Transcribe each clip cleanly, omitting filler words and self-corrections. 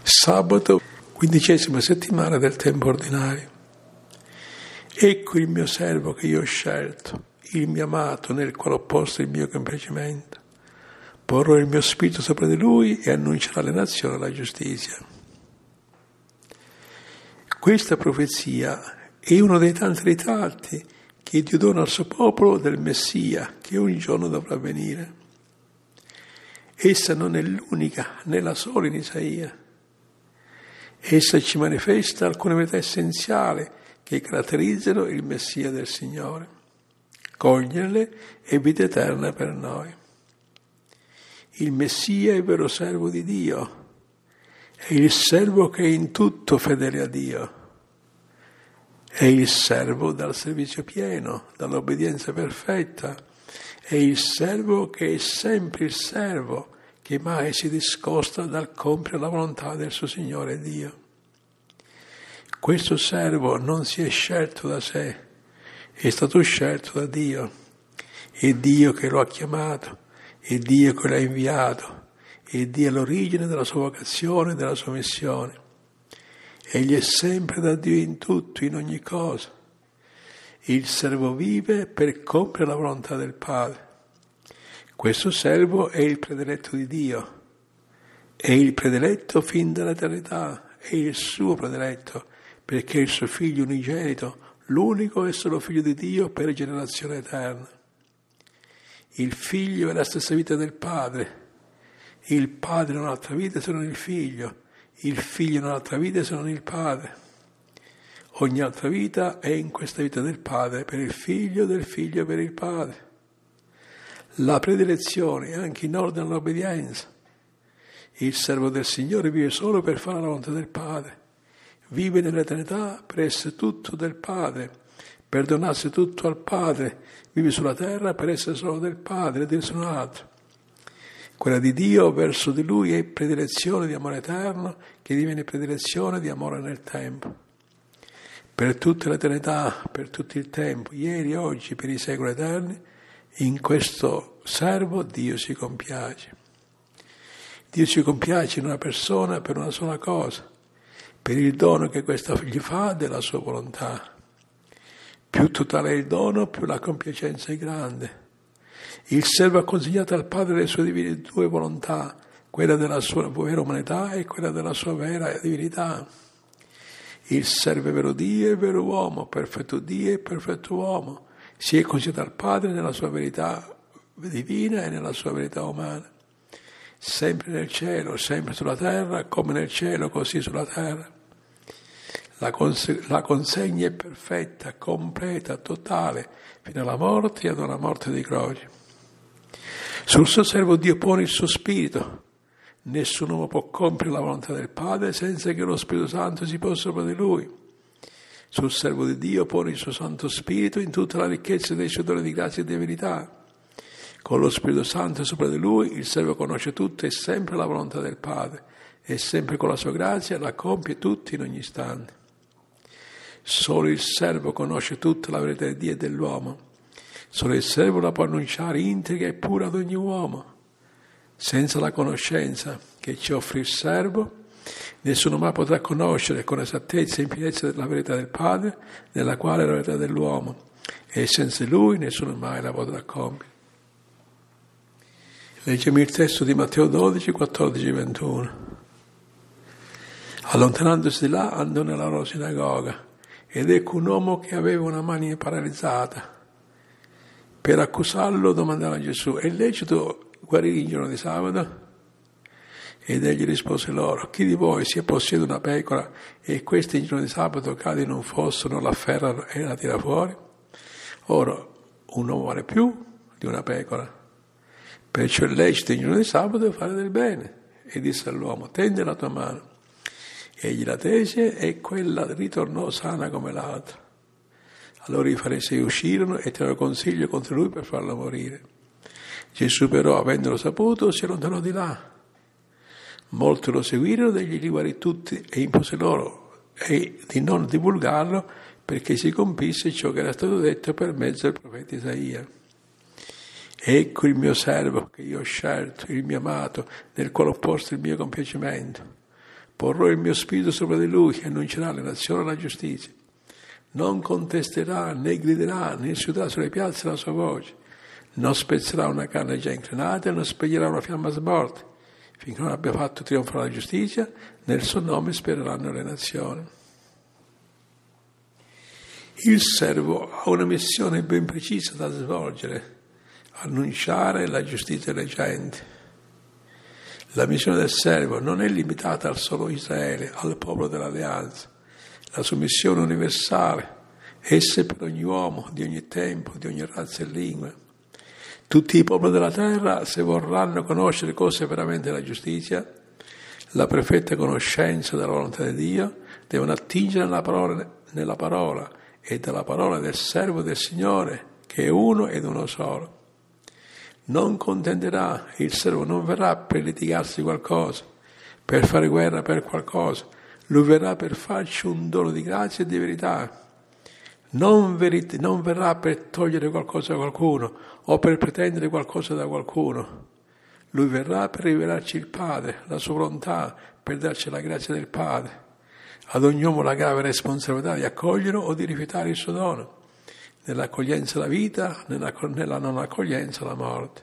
Sabato, 15ª settimana del tempo ordinario. Ecco il mio servo che io ho scelto, il mio amato nel quale ho posto il mio compiacimento. Porrò il mio spirito sopra di lui e annuncerà alle nazioni la giustizia. Questa profezia è uno dei tanti ritratti che Dio dona al suo popolo del Messia che un giorno dovrà venire. Essa non è l'unica né la sola in Isaia. Essa ci manifesta alcune verità essenziali che caratterizzano il Messia del Signore. Coglierle è vita eterna per noi. Il Messia è il vero servo di Dio, è il servo che è in tutto fedele a Dio, è il servo dal servizio pieno, dall'obbedienza perfetta, è il servo che è sempre il servo, che mai si discosta dal compiere la volontà del suo Signore Dio. Questo servo non si è scelto da sé, è stato scelto da Dio. È Dio che lo ha chiamato, è Dio che l'ha inviato, è Dio all'origine della sua vocazione e della sua missione. Egli è sempre da Dio in tutto, in ogni cosa. Il servo vive per compiere la volontà del Padre. Questo servo è il prediletto di Dio, è il prediletto fin dall'eternità, è il suo prediletto, perché è il suo figlio unigenito, l'unico e solo figlio di Dio per generazione eterna. Il figlio è la stessa vita del Padre, il Padre non ha altra vita se non il figlio non ha altra vita se non il Padre. Ogni altra vita è in questa vita del Padre, per il figlio, del figlio per il Padre. La predilezione è anche in ordine all'obbedienza. Il servo del Signore vive solo per fare la volontà del Padre. Vive nell'eternità per essere tutto del Padre, per donarsi tutto al Padre. Vive sulla terra per essere solo del Padre e di nessun altro. Quella di Dio verso di Lui è predilezione di amore eterno che diviene predilezione di amore nel tempo. Per tutta l'eternità, per tutto il tempo, ieri, oggi, per i secoli eterni, in questo servo Dio si compiace. Dio si compiace in una persona per una sola cosa, per il dono che questa gli fa della sua volontà. Più totale è il dono, più la compiacenza è grande. Il servo ha consegnato al Padre le sue divine due volontà, quella della sua vera umanità e quella della sua vera divinità. Il servo è vero Dio e vero uomo, perfetto Dio e perfetto uomo. Si è consegnato al Padre nella sua verità divina e nella sua verità umana. Sempre nel cielo, sempre sulla terra, come nel cielo, così sulla terra. La consegna è perfetta, completa, totale, fino alla morte e ad una morte di croce. Sul suo servo Dio pone il suo spirito. Nessun uomo può compiere la volontà del Padre senza che lo Spirito Santo si possa sopra di lui. Sul servo di Dio pone il suo Santo Spirito in tutta la ricchezza dei suoi doni di grazia e di verità. Con lo Spirito Santo sopra di lui il servo conosce tutto e sempre la volontà del Padre e sempre con la sua grazia la compie tutti in ogni istante. Solo il servo conosce tutta la verità di Dio e dell'uomo. Solo il servo la può annunciare integra e pura ad ogni uomo. Senza la conoscenza che ci offre il servo, nessuno mai potrà conoscere con esattezza e in pienezza la verità del Padre, nella quale è la verità dell'uomo, e senza lui nessuno mai la potrà compiere. Leggiamo il testo di Matteo 12, 14, 21. Allontanandosi di là andò nella loro sinagoga ed ecco un uomo che aveva una mano paralizzata. Per accusarlo domandava a Gesù: è lecito guarire il giorno di sabato? Ed egli rispose loro: chi di voi se possiede una pecora e questa il giorno di sabato cade in un fosso, non la afferra e la tira fuori? Ora, un uomo vale più di una pecora. Perciò è lecito il giorno di sabato fare del bene. E disse all'uomo: tendi la tua mano. Egli la tese e quella ritornò sana come l'altra. Allora i farisei uscirono e tennero consiglio contro lui per farlo morire. Gesù però, avendolo saputo, si allontanò di là. Molti lo seguirono ed egli li guarì tutti e impose loro di non divulgarlo perché si compisse ciò che era stato detto per mezzo del profeta Isaia. Ecco il mio servo che io ho scelto, il mio amato, nel quale ho posto il mio compiacimento. Porrò il mio spirito sopra di lui e annuncerà alle nazioni la giustizia. Non contesterà, né griderà, né sudrà sulle piazze la sua voce. Non spezzerà una canna già inclinata e non spegnerà una fiamma smorta, finché non abbia fatto trionfare la giustizia, nel suo nome spereranno le nazioni. Il servo ha una missione ben precisa da svolgere, annunciare la giustizia alle genti. La missione del servo non è limitata al solo Israele, al popolo dell'alleanza. La sua missione è universale, essa è per ogni uomo, di ogni tempo, di ogni razza e lingua. Tutti i popoli della terra, se vorranno conoscere cosa è veramente la giustizia, la perfetta conoscenza della volontà di Dio, devono attingere nella parola e dalla parola del servo del Signore, che è uno ed uno solo. Non contenderà, il servo non verrà per litigarsi qualcosa, per fare guerra per qualcosa, lui verrà per farci un dono di grazia e di verità. Non verrà per togliere qualcosa da qualcuno o per pretendere qualcosa da qualcuno. Lui verrà per rivelarci il Padre, la sua volontà, per darci la grazia del Padre. Ad ogni uomo la grave responsabilità di accogliere o di rifiutare il suo dono. Nell'accoglienza la vita, nella non accoglienza la morte.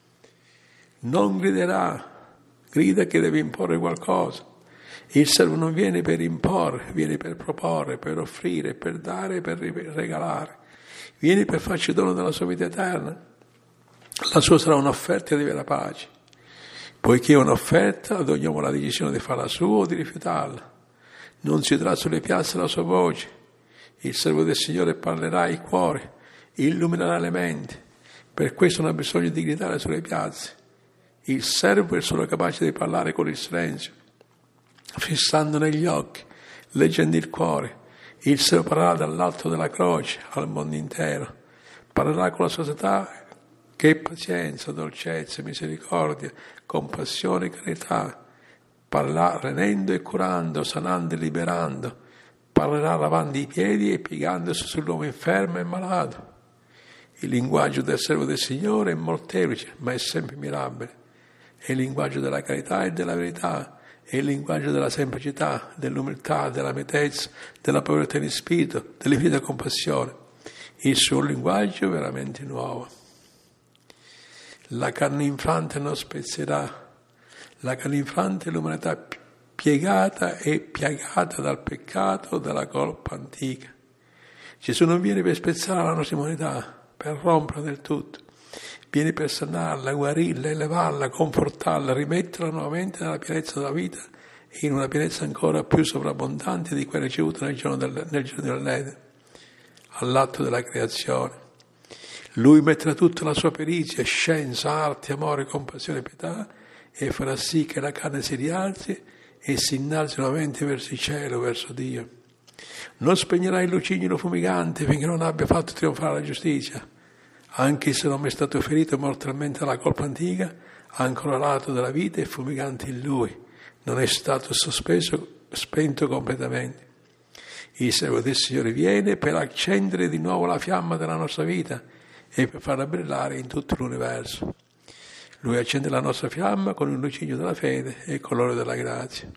Non griderà, grida che deve imporre qualcosa. Il servo non viene per imporre, viene per proporre, per offrire, per dare, per regalare. Viene per farci dono della sua vita eterna. La sua sarà un'offerta di vera pace. Poiché è un'offerta, ad ogni uomo la decisione di farla sua o di rifiutarla. Non si udrà sulle piazze la sua voce. Il servo del Signore parlerà ai cuori, illuminerà le menti. Per questo non ha bisogno di gridare sulle piazze. Il servo è solo capace di parlare con il silenzio, fissando negli occhi, leggendo il cuore. Il servo parlerà dall'alto della croce al mondo intero. Parlerà con la società che è pazienza, dolcezza, misericordia, compassione, carità. Parlerà renendo e curando, sanando e liberando. Parlerà lavando i piedi e piegandosi sull'uomo infermo e malato. Il linguaggio del servo del Signore è molteplice, ma è sempre mirabile. È il linguaggio della carità e della verità. È il linguaggio della semplicità, dell'umiltà, della mitezza, della povertà di spirito, dell'infinita compassione. Il suo linguaggio è veramente nuovo. La carne infrante non spezzerà. La carne infrante è l'umanità piegata e piagata dal peccato, dalla colpa antica. Gesù non viene per spezzare la nostra umanità, per romperla del tutto. Viene per sanarla, guarirla, elevarla, confortarla, rimetterla nuovamente nella pienezza della vita e in una pienezza ancora più sovrabbondante di quella ricevuta nel giorno dell'Eden, all'atto della creazione. Lui metterà tutta la sua perizia, scienza, arte, amore, compassione e pietà e farà sì che la carne si rialzi e si innalzi nuovamente verso il cielo, verso Dio. Non spegnerà il lucignolo fumigante finché non abbia fatto trionfare la giustizia. Anche se non è stato ferito mortalmente dalla colpa antica, ha ancora l'alito della vita e fumigante in lui. Non è stato spento completamente. Il servo del Signore viene per accendere di nuovo la fiamma della nostra vita e per farla brillare in tutto l'universo. Lui accende la nostra fiamma con il lucigno della fede e il colore della grazia.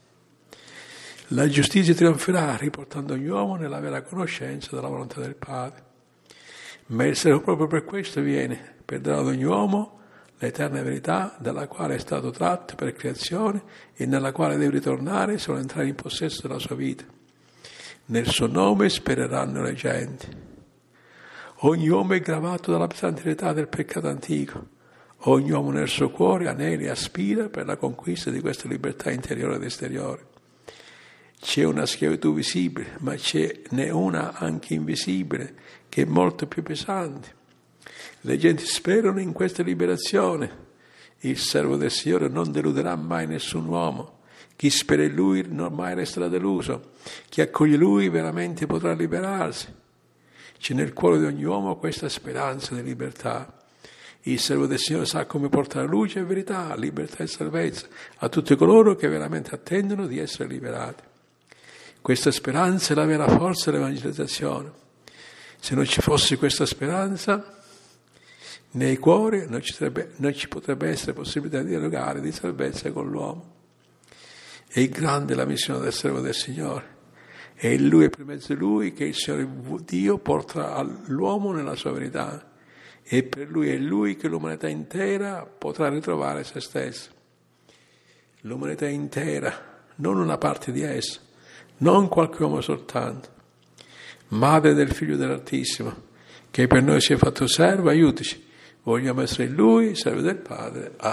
La giustizia trionferà riportando ogni uomo nella vera conoscenza della volontà del Padre. Ma il servo proprio per questo viene, per dare ad ogni uomo l'eterna verità dalla quale è stato tratto per creazione e nella quale deve ritornare se vuole entrare in possesso della sua vita. Nel suo nome spereranno le genti. Ogni uomo è gravato dalla pesante eredità del peccato antico. Ogni uomo nel suo cuore anela e aspira per la conquista di questa libertà interiore ed esteriore. C'è una schiavitù visibile, ma ce n'è una anche invisibile, che è molto più pesante. Le genti sperano in questa liberazione. Il servo del Signore non deluderà mai nessun uomo. Chi spera in Lui non mai resterà deluso. Chi accoglie Lui veramente potrà liberarsi. C'è nel cuore di ogni uomo questa speranza di libertà. Il servo del Signore sa come portare luce e verità, libertà e salvezza a tutti coloro che veramente attendono di essere liberati. Questa speranza è la vera forza dell'evangelizzazione. Se non ci fosse questa speranza nei cuori, non ci potrebbe essere possibilità di dialogare di salvezza con l'uomo. È grande la missione del servo del Signore. È in Lui e per mezzo di Lui che il Signore Dio porterà l'uomo nella sua verità. E per Lui è Lui che l'umanità intera potrà ritrovare se stessa. L'umanità intera, non una parte di essa, non qualche uomo soltanto. Madre del Figlio dell'Altissimo, che per noi si è fatto servo, aiutici. Vogliamo essere Lui, servo del Padre.